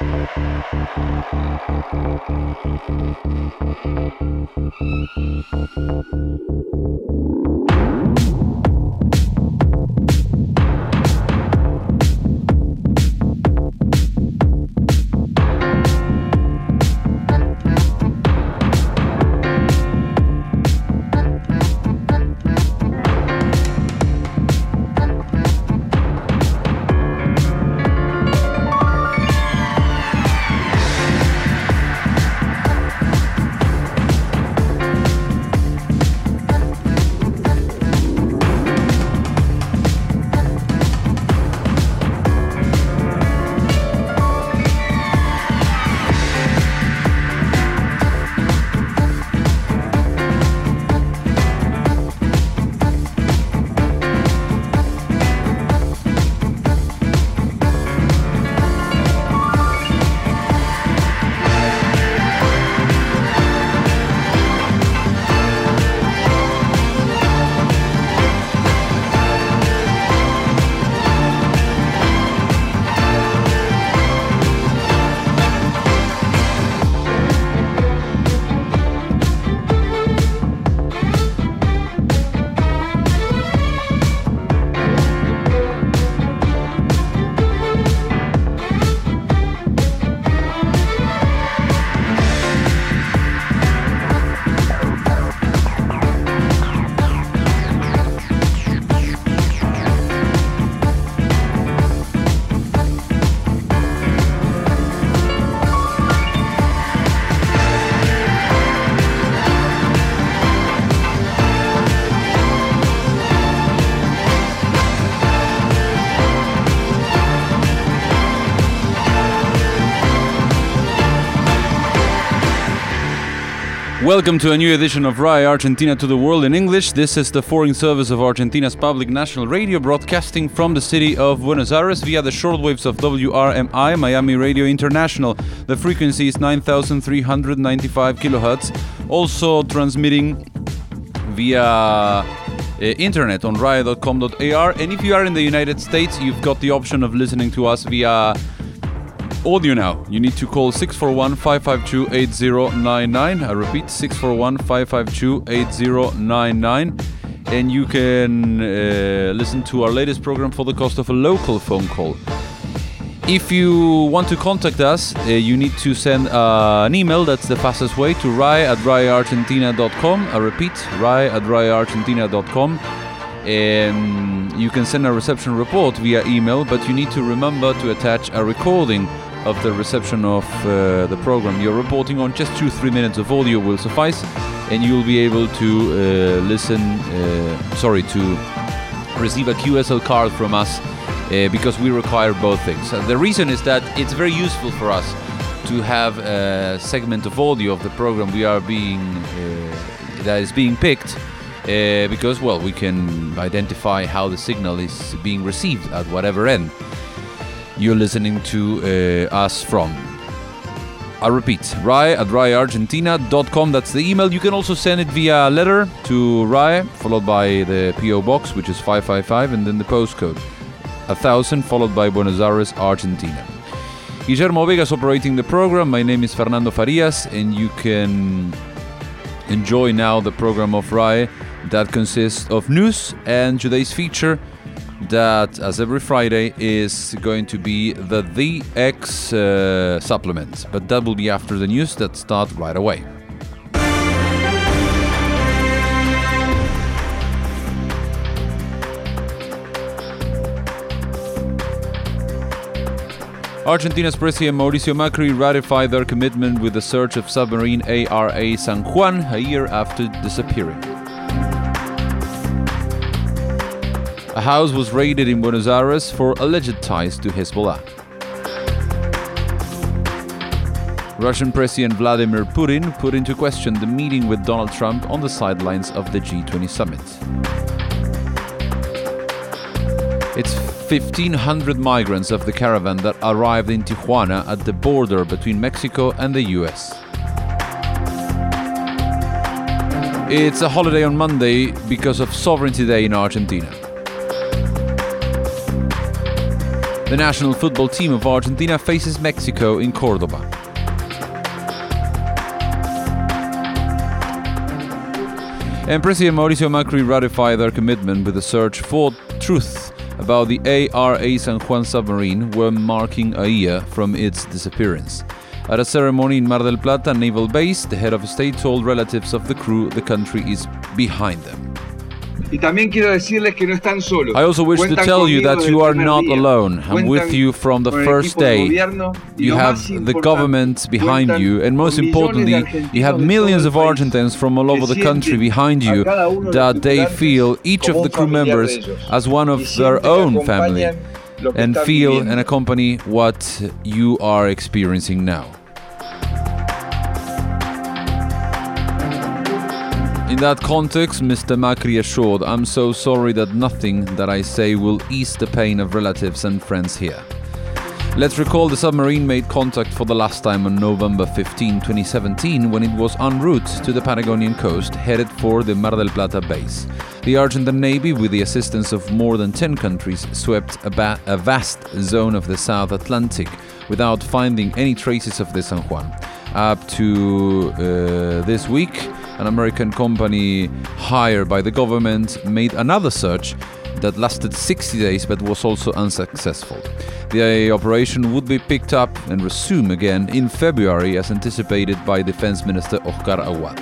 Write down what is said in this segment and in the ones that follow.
Welcome to a new edition of RAI Argentina to the World in English. This is the foreign service of Argentina's public national radio, broadcasting from the city of Buenos Aires via the shortwaves of WRMI, Miami Radio International. The frequency is 9,395 kilohertz. Also transmitting via internet on rai.com.ar. And if you are in the United States, you've got the option of listening to us via audio now. You need to call 641-552-8099. I repeat, 641-552-8099. And you can listen to our latest program for the cost of a local phone call. If you want to contact us, you need to send an email. That's the fastest way, to rai@raiargentina.com. I repeat, rai@raiargentina.com. And you can send a reception report via email, but you need to remember to attach a recording of the reception of the program you're reporting on. Just 2-3 minutes of audio will suffice, and you'll be able to to receive a QSL card from us, because we require both things. The reason is that it's very useful for us to have a segment of audio of the program that is being picked, because, well, we can identify how the signal is being received at whatever end you're listening to us from. I repeat, rai@raiargentina.com. That's the email. You can also send it via letter to RAI, followed by the PO Box, which is 555, and then the postcode 1000, followed by Buenos Aires, Argentina. Guillermo Vega is operating the program. My name is Fernando Farias, and you can enjoy now the program of RAI that consists of news and today's feature that, as every Friday, is going to be the X supplement. But that will be after the news that start right away. Argentina's President Mauricio Macri ratified their commitment with the search of submarine ARA San Juan a year after disappearing. A house was raided in Buenos Aires for alleged ties to Hezbollah. Russian President Vladimir Putin put into question the meeting with Donald Trump on the sidelines of the G20 summit. It's 1,500 migrants of the caravan that arrived in Tijuana at the border between Mexico and the US. It's a holiday on Monday because of Sovereignty Day in Argentina. The national football team of Argentina faces Mexico in Cordoba. And President Mauricio Macri ratified their commitment with the search for truth about the ARA San Juan submarine when marking a year from its disappearance. At a ceremony in Mar del Plata Naval Base, the head of state told relatives of the crew the country is behind them. Y también quiero decirles que no están solos. I also wish to tell you that you are not alone. I'm with you from the first day. You have the government behind you, and most importantly, you have millions of Argentines from all over the country behind you that they feel each of the crew members as one of their own family and feel and accompany what you are experiencing now. In that context, Mr. Macri assured, "I'm so sorry that nothing that I say will ease the pain of relatives and friends here." Let's recall the submarine made contact for the last time on November 15, 2017, when it was en route to the Patagonian coast, headed for the Mar del Plata base. The Argentine Navy, with the assistance of more than 10 countries, swept a vast zone of the South Atlantic without finding any traces of the San Juan. Up to this week, an American company hired by the government made another search that lasted 60 days but was also unsuccessful. The operation would be picked up and resumed again in February as anticipated by Defense Minister Oscar Aguad.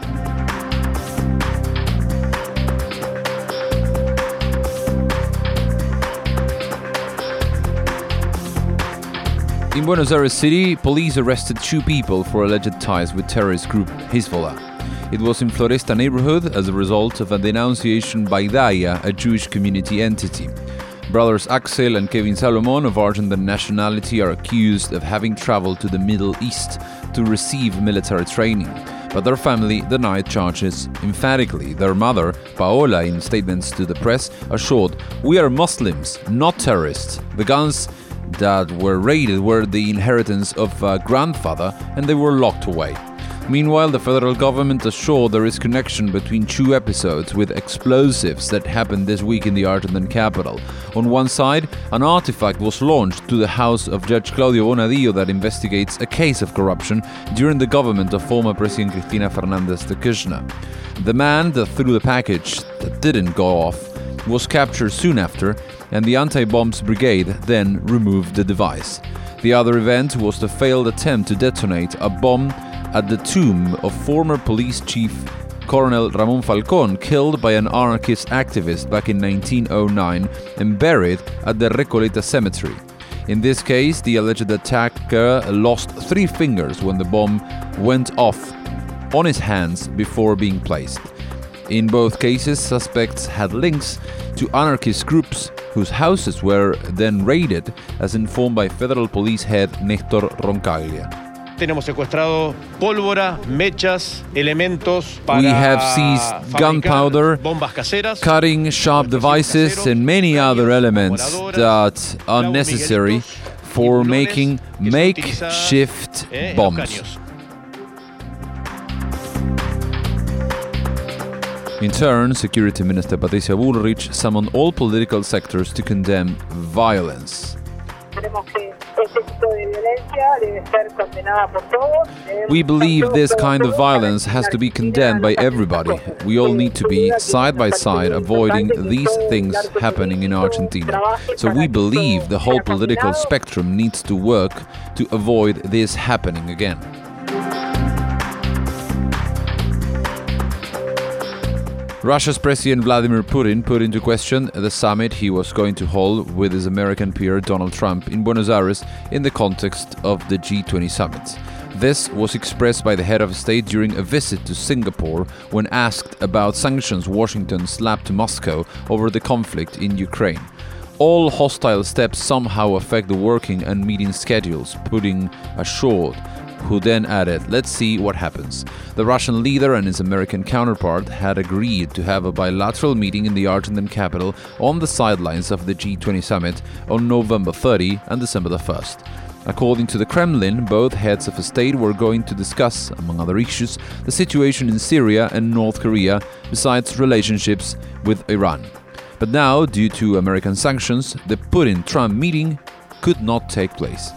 In Buenos Aires City, police arrested 2 people for alleged ties with terrorist group Hezbollah. It was in Floresta neighborhood as a result of a denunciation by Daya, a Jewish community entity. Brothers Axel and Kevin Salomon, of Argentine nationality, are accused of having traveled to the Middle East to receive military training, but their family denied charges emphatically. Their mother, Paola, in statements to the press, assured, "We are Muslims, not terrorists. The guns that were raided were the inheritance of a grandfather and they were locked away." Meanwhile, the federal government assured there is connection between 2 episodes with explosives that happened this week in the Argentine capital. On one side, an artifact was launched to the house of Judge Claudio Bonadillo that investigates a case of corruption during the government of former President Cristina Fernández de Kirchner. The man that threw the package that didn't go off was captured soon after, and the anti-bombs brigade then removed the device. The other event was the failed attempt to detonate a bomb at the tomb of former police chief Colonel Ramón Falcón, killed by an anarchist activist back in 1909 and buried at the Recoleta cemetery. In this case, the alleged attacker lost 3 fingers when the bomb went off on his hands before being placed. In both cases, suspects had links to anarchist groups whose houses were then raided, as informed by Federal Police Head Néstor Roncaglia. Tenemos secuestrado pólvora, mechas, elementos para We have seized gunpowder, bombas caseras, cutting sharp devices, and many other elements that are necessary for making makeshift bombs. In turn, Security Minister Patricia Bullrich summoned all political sectors to condemn violence. We believe this kind of violence has to be condemned by everybody. We all need to be side by side avoiding these things happening in Argentina. So we believe the whole political spectrum needs to work to avoid this happening again. Russia's President Vladimir Putin put into question the summit he was going to hold with his American peer Donald Trump in Buenos Aires in the context of the G20 summit. This was expressed by the head of state during a visit to Singapore when asked about sanctions Washington slapped to Moscow over the conflict in Ukraine. All hostile steps somehow affect the working and meeting schedules, Putin assured, who then added, "Let's see what happens." The Russian leader and his American counterpart had agreed to have a bilateral meeting in the Argentine capital on the sidelines of the G20 summit on November 30 and December 1st. According to the Kremlin, both heads of state were going to discuss, among other issues, the situation in Syria and North Korea, besides relationships with Iran. But now, due to American sanctions, the Putin-Trump meeting could not take place.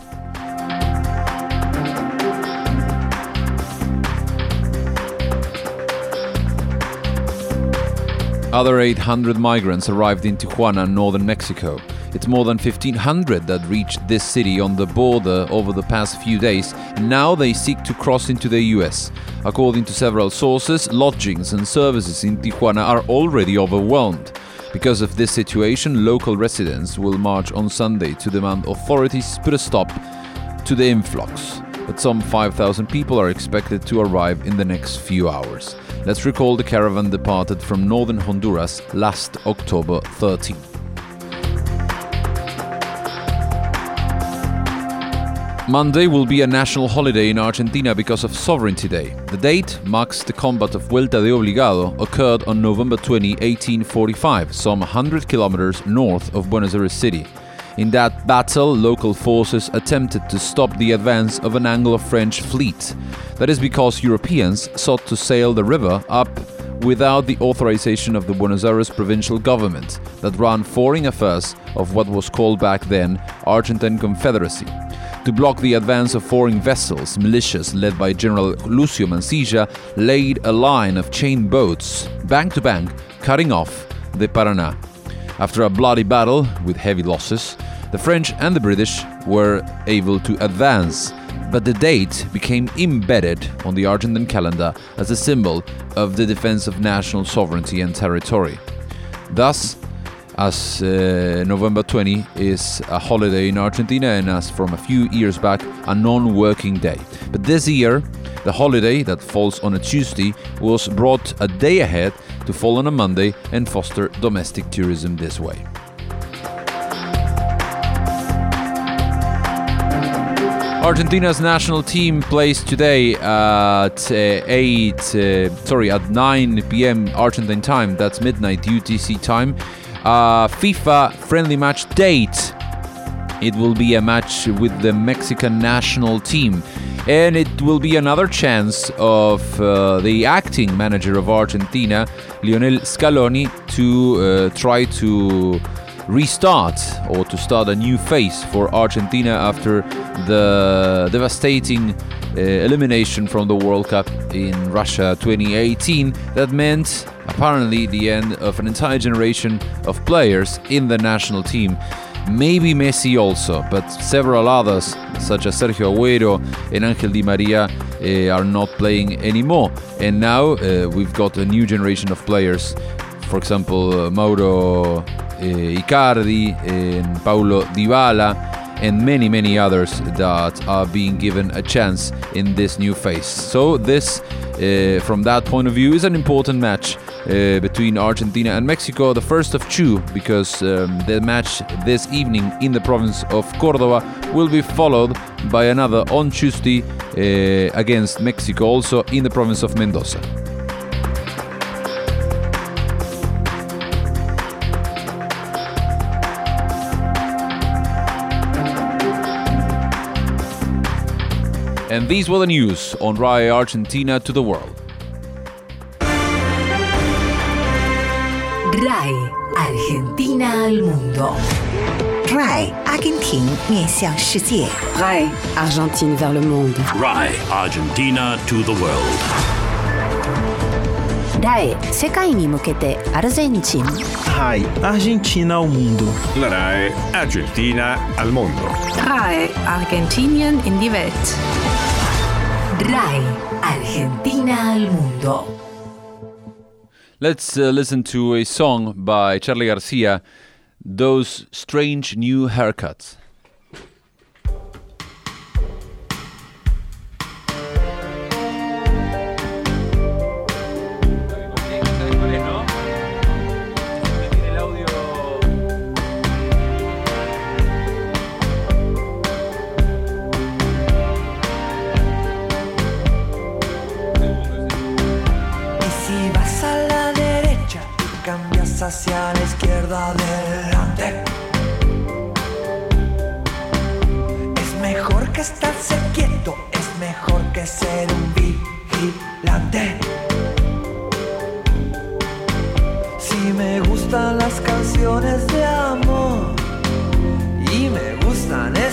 Other 800 migrants arrived in Tijuana, northern Mexico. It's more than 1,500 that reached this city on the border over the past few days. Now they seek to cross into the US. According to several sources, lodgings and services in Tijuana are already overwhelmed. Because of this situation, local residents will march on Sunday to demand authorities put a stop to the influx. But some 5,000 people are expected to arrive in the next few hours. Let's recall the caravan departed from northern Honduras last October 13. Monday will be a national holiday in Argentina because of Sovereignty Day. The date marks the combat of Vuelta de Obligado occurred on November 20, 1845, some 100 kilometers north of Buenos Aires city. In that battle, local forces attempted to stop the advance of an Anglo-French fleet. That is because Europeans sought to sail the river up without the authorization of the Buenos Aires provincial government that ran foreign affairs of what was called back then Argentine Confederacy. To block the advance of foreign vessels, militias led by General Lucio Mansilla laid a line of chain boats, bank to bank, cutting off the Paraná. After a bloody battle with heavy losses, the French and the British were able to advance, but the date became embedded on the Argentine calendar as a symbol of the defense of national sovereignty and territory. Thus, as November 20 is a holiday in Argentina and as from a few years back a non-working day. But this year, the holiday that falls on a Tuesday was brought a day ahead to fall on a Monday and foster domestic tourism this way. Argentina's national team plays today at 9 p.m. Argentine time, that's midnight UTC time. FIFA friendly match date. It will be a match with the Mexican national team, and it will be another chance of the acting manager of Argentina, Lionel Scaloni, to try to restart or to start a new phase for Argentina after the devastating elimination from the World Cup in Russia 2018 that meant apparently the end of an entire generation of players in the national team. Maybe Messi also, but several others such as Sergio Agüero and Ángel Di María are not playing anymore. And now we've got a new generation of players, for example Mauro Icardi and Paulo Dybala and many others that are being given a chance in this new phase. So this, from that point of view, is an important match between Argentina and Mexico, the first of two, because the match this evening in the province of Córdoba will be followed by another on Tuesday against Mexico, also in the province of Mendoza. And these were the news on RAI Argentina to the world. RAI Argentina al mundo. RAI Argentin 面向世界 RAI Argentine vers le monde. RAI Argentina to the world. RAI 世界に向けてアルゼンチン. RAI Argentina al mundo. La RAI Argentina al mundo. RAI Argentinien in die Welt. RAI Argentina al mundo. Let's listen to a song by Charly Garcia, Those Strange New Haircuts. Hacia la izquierda adelante. Es mejor que estarse quieto, es mejor que ser un vigilante. Si me gustan las canciones de amor y me gustan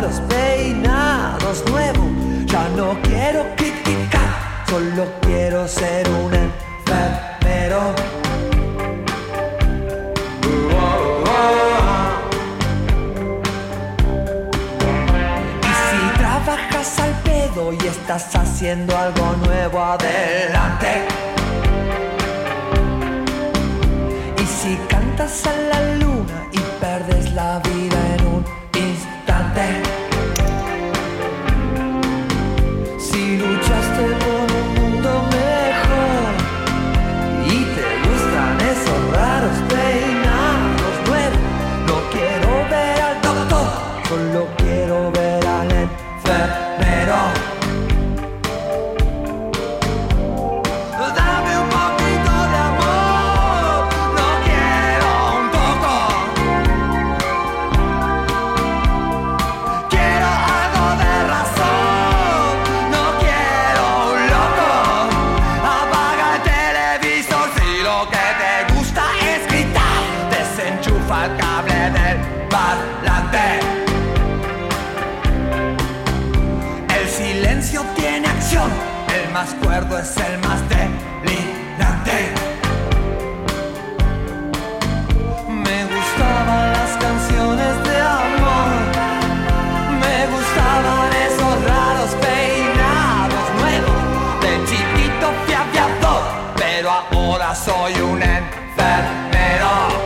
raros peinados nuevos. Ya no quiero criticar, solo quiero ser un enfermero. Y si trabajas al pedo y estás haciendo algo nuevo, adelante. Y si cantas a la luna y perdes la vida en un instante. Si luchaste por un mundo mejor y te gustan esos raros peinados nuevos, no quiero ver al doctor, solo quiero ver al enfermero. Dame un poquito de amor, no quiero un poco. Quiero algo de razón, no quiero un loco. Apaga el televisor si lo que te gusta es gritar. Desenchufa el cable del parlante. El silencio tiene acción, el más cuerdo es el más delirante. Me gustaban las canciones de amor, me gustaban esos raros peinados nuevos. De chiquito fui aviador, pero ahora soy un enfermero.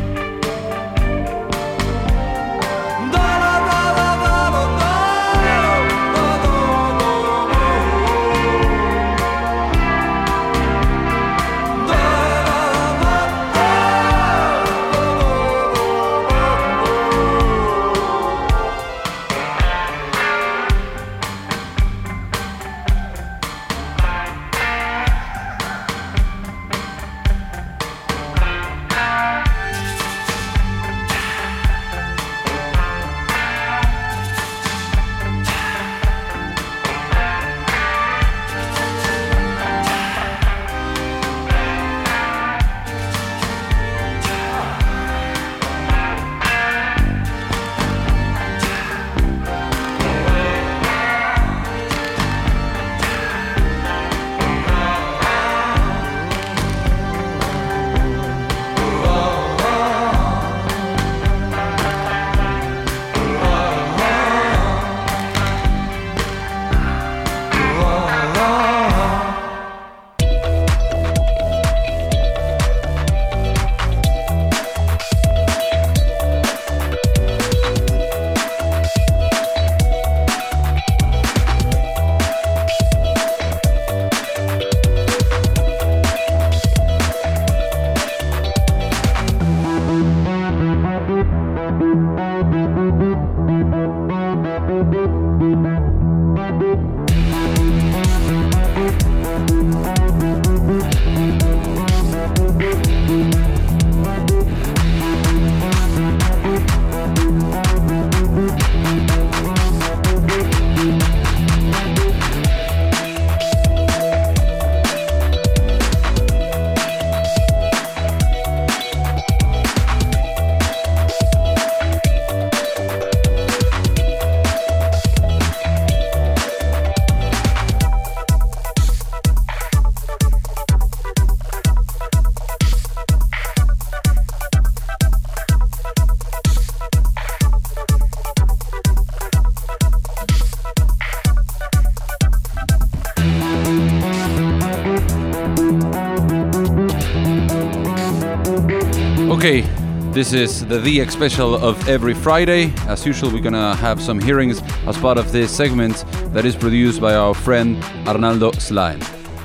Okay, this is the DX special of every Friday. As usual, we're gonna have some hearings as part of this segment that is produced by our friend Arnaldo Slain.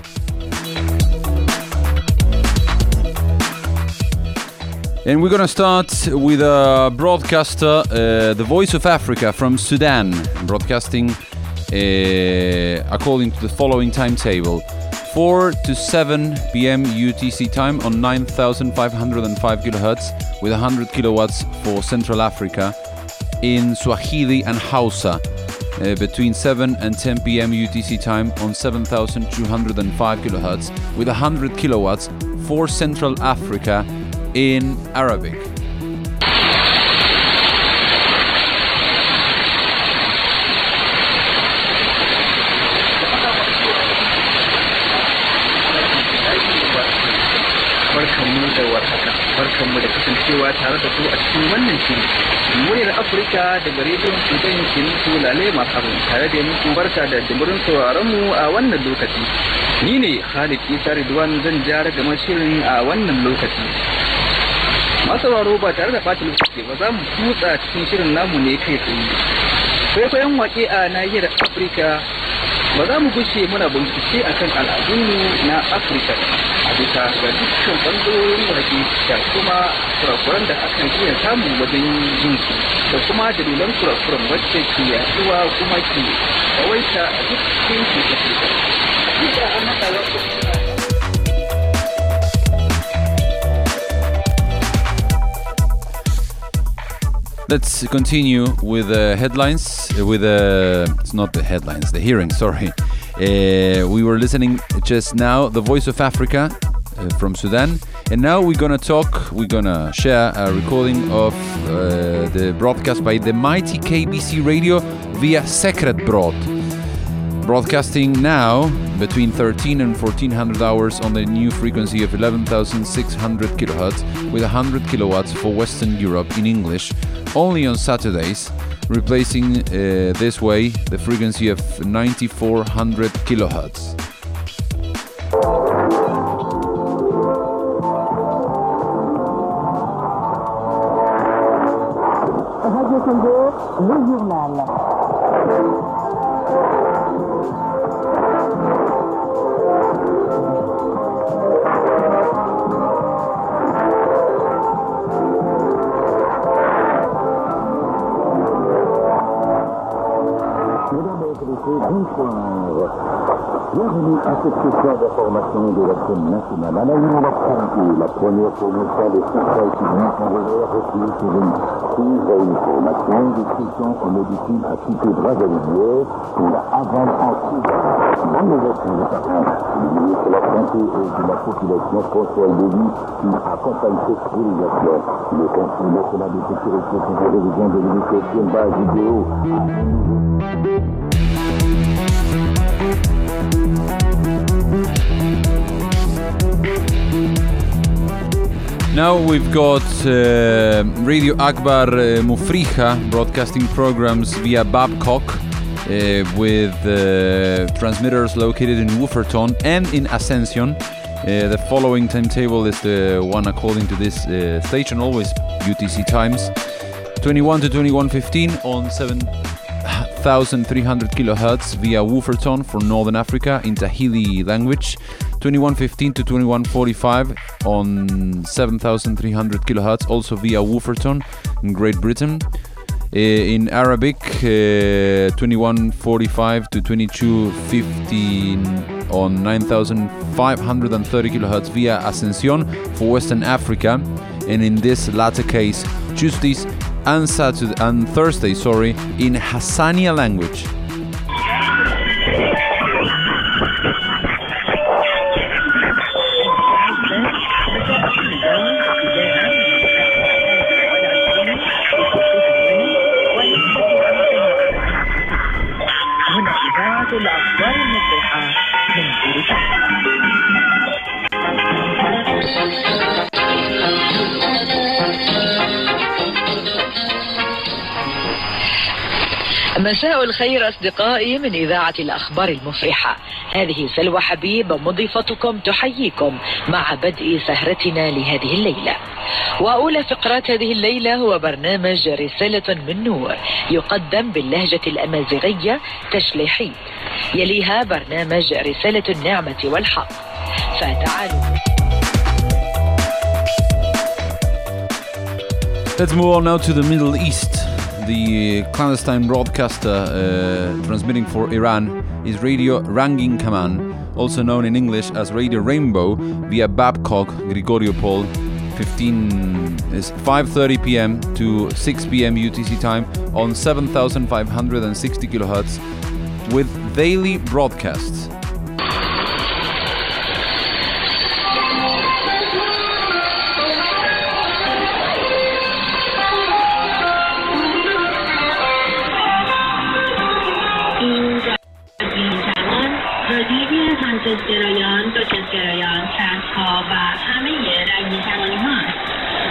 And we're gonna start with a broadcaster, the Voice of Africa from Sudan, broadcasting according to the following timetable: 4 to 7 p.m. UTC time on 9,505 kilohertz with 100 kilowatts for Central Africa in Swahili and Hausa, between 7 and 10 p.m. UTC time on 7,205 kilohertz with 100 kilowatts for Central Africa in Arabic. barkanmu da kasancewa tare da ku a cikin wannan shiri. Muryar Afirka daga rediyon Sudan ke muku lale makaru tare da muku barka da jimurin sauraron mu a wannan lokaci. Ni ne Khalid Isa Ridwan zan jara gamar shirin a wannan lokaci. Masauraro ba tare da ɓata lokaci ba za mu kutsa cikin shirin namu ne kai tsaye. Kwaikwayon waƙe a nahiyar Afirka ba za mu gushe muna bincike akan al'adunmu na Afirka a bisa ga dukkan ɓangarorin waƙe da kuma kurakuran da akan iya samu wajen yin su da kuma dalilan kurakuran wacce ke yaduwa kuma ke kawaita a duk yankin Afirka. Duka an haɗa wasu Let's continue with the headlines, it's not the headlines, the hearing, sorry. We were listening just now, the Voice of Africa from Sudan. And now we're gonna share a recording of the broadcast by the mighty KBC Radio via Secret Broad. Broadcasting now between 13 and 1400 hours on the new frequency of 11,600 kilohertz with 100 kilowatts for Western Europe in English, only on Saturdays, replacing this way the frequency of 9400 kilohertz. Radio Congo, le journal. Bonsoir. Bienvenue à cette session d'information de la chaîne nationale à la Union d'actualité, la première promotion des secrets publics en revers repliés sur une prise à une formation description et médecine à citer droits à l'hiver pour la aval antique. Dans les actions de parents, le ministre de la Santé et de la Population, François Lévy, qui accompagne cette réalisation. Le Conseil national de sécurité pour la révision de l'initiative base vidéo. Now we've got Radio Akbar Mufriha broadcasting programs via Babcock with transmitters located in Wufferton and in Ascension. The following timetable is the one according to this station, always UTC times. 21 to 21:15 on 7,300 kilohertz via Wufferton for Northern Africa in Tahili language. 21:15 to 21:45 on 7,300 kilohertz, also via Wufferton in Great Britain. In Arabic, 21:45 to 22:15 on 9,530 kilohertz via Ascension for Western Africa, and in this latter case, Tuesdays and Thursday, in Hassania language. مساء الخير أصدقائي من إذاعة الأخبار المفرحة. هذه سلوى حبيب مضيفتكم تحييكم مع بدء سهرتنا لهذه الليلة. وأولى فقرات هذه الليلة هو برنامج رسالة من نور يقدم باللهجة الأمازيغية تشليحي، يليها برنامج رسالة النعمة والحق. فتعالوا. Let's move on now to the Middle East. The clandestine broadcaster transmitting for Iran is Radio Rangin Kaman, also known in English as Radio Rainbow, via Babcock, Grigoriopol, 5:30 p.m. to 6 p.m. UTC time on 7,560 kilohertz with daily broadcasts.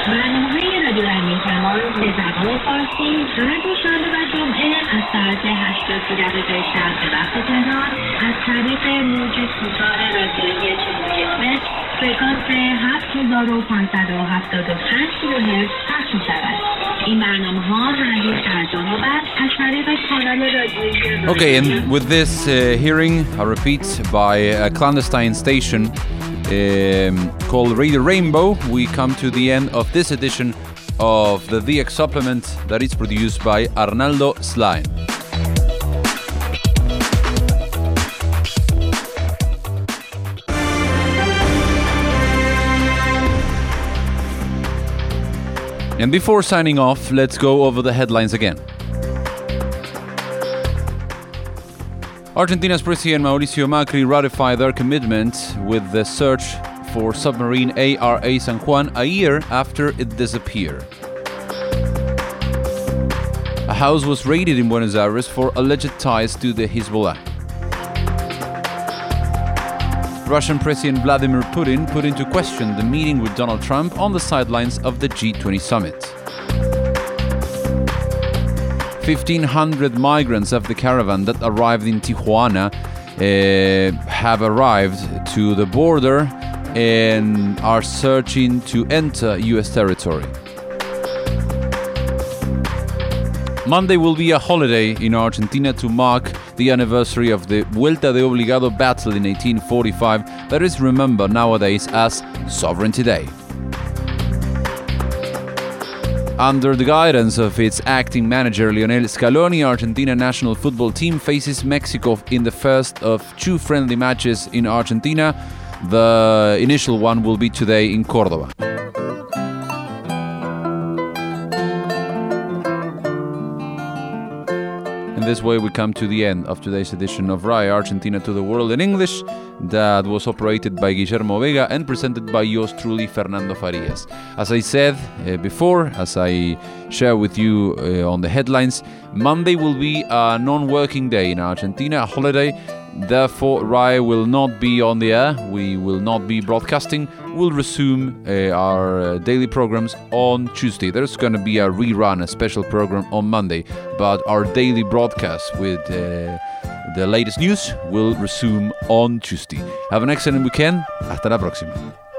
برنامه‌های رادیو رنگین کمان به زبان فارسی هر دوشنبه و جمعه از ساعت 8:30 شب به وقت تهران از طریق موج کوتاه رادیویی 41 متر فرکانس 7575 کیلوهرتز پخش می‌شود. این برنامه‌ها هر روز در دو نوبت از طریق کانال رادیویی. Okay, and with this hearing, I repeat, by a clandestine station called Radio Rainbow, we come to the end of this edition of the VX Supplement that is produced by Arnaldo Slime. And before signing off, let's go over the headlines again. Argentina's President Mauricio Macri ratified their commitment with the search for submarine ARA San Juan a year after it disappeared. A house was raided in Buenos Aires for alleged ties to the Hezbollah. Russian President Vladimir Putin put into question the meeting with Donald Trump on the sidelines of the G20 summit. 1,500 migrants of the caravan that arrived in Tijuana have arrived to the border and are searching to enter U.S. territory. Monday will be a holiday in Argentina to mark the anniversary of the Vuelta de Obligado battle in 1845 that is remembered nowadays as Sovereignty Day. Under the guidance of its acting manager Lionel Scaloni, Argentina national football team faces Mexico in the first of two friendly matches in Argentina. The initial one will be today in Córdoba. In this way, we come to the end of today's edition of RAI Argentina to the World in English, that was operated by Guillermo Vega and presented by yours truly, Fernando Farias. As I said before, as I share with you on the headlines, Monday will be a non-working day in Argentina, a holiday. Therefore, RAI will not be on the air. We will not be broadcasting. We'll resume our daily programs on Tuesday. There's going to be a rerun, a special program on Monday. But our daily broadcast with the latest news will resume on Tuesday. Have an excellent weekend. Hasta la próxima.